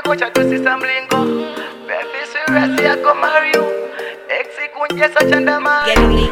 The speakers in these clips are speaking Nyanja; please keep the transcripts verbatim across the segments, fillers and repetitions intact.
mocha tusisa mlingo. Baby serious yako Mario. Exi kunjesa chandama.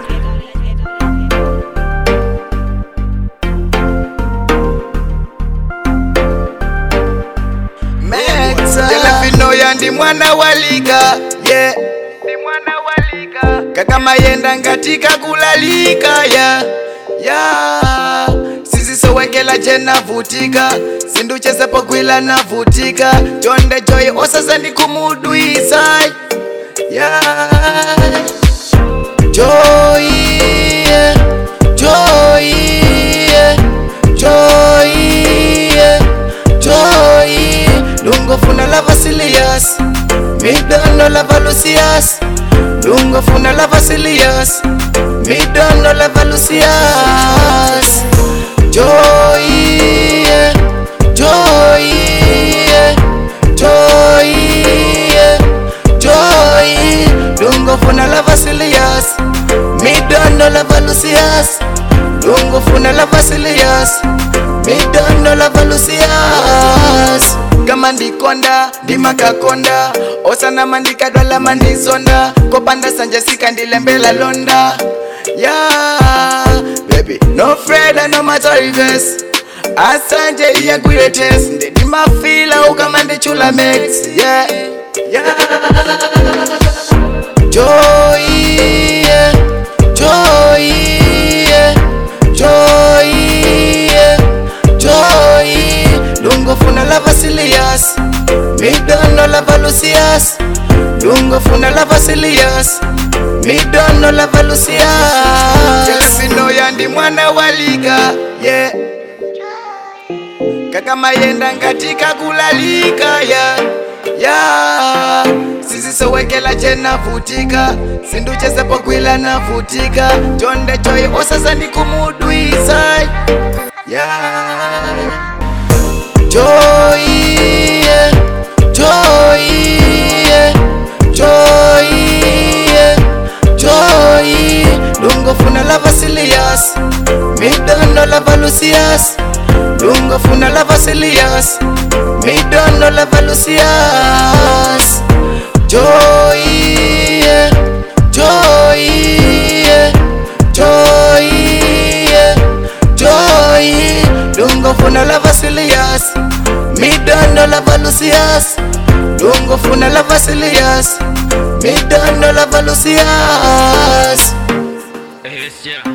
Telefino ya ndi mwana walika, yeah. Ndi mwana walika. Kaka mayenda ngatika kulalika, yeah. Yeah. Sisi sowekela jena vutika. Sindu chesepo kwila na vutika. Chonde joy osasa ndi kumuduisa, yeah. Joy, yeah. Joy, yeah. Joy, yeah. Joy. Lungo funa lava Silias, Midono lava Lucias. Lungo funa lava Silias, Midono lava Lucias. Joy, yeah. Joy, yeah. Joy, yeah. Joy. Lungo funa lava Silias, Midono lava Lucias. Lungo funa lava Silias, Midono lava Lucias. Kama ndikonda, ndimakakonda. Osana mandika dwala mandizonda. Kopanda sanje sika ndilembela londa. Yeah, baby, no afraid no matter reverse. Asanje iya greatest. Ndedi mafila ukama ndichula max. Yeah, yeah. Joy, yeah. Joy, yeah. Joy, yeah. Joy. Lungo funa lava Silias, Midono lava Lucias. Lungo funa lava Silias, Midono lava Lucias. Telefino ya ndi mwana walika, yeah. Kaka mayenda ngatika kulalika, yeah. Yeah. Sisi sowekela jena vutika. Sindu chesepo kwila na vutika. Chonde joy osasa ndi kumuduisa, yeah. Joy, yeah. Joy, yeah. Joy, yeah. Joy. Lungo funa lava Silias, Midono lava Lucias. Lungo funa lava Silias, Midono lava Lucias. Joy, yeah. Joy, yeah. Joy, yeah. Joy. Lungo funa lava Silias, Midono lava Lucias. Lungo funa lava Silias, Midono lava Lucias.